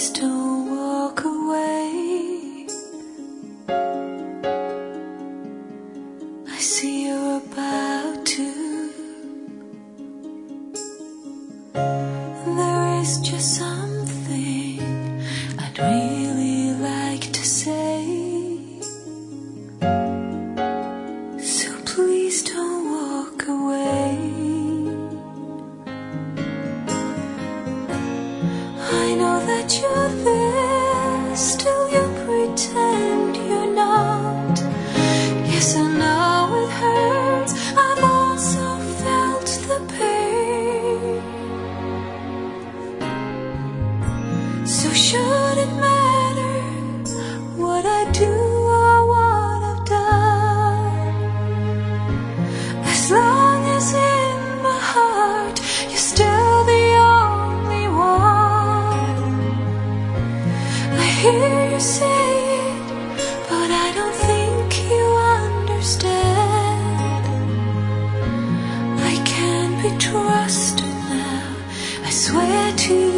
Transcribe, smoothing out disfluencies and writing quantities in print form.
please don't walk away. I see you're about to. There is just something I'd really like to say. So please don't walk away. I know that you're there, still you pretend you're not. Yes, I know it hurts, I've also felt the pain. So should it matter what I do or what I've done, as long as in my heart you're still the only one. I hear you say it, but I don't think you understand. I can't be trusted now, I swear to you.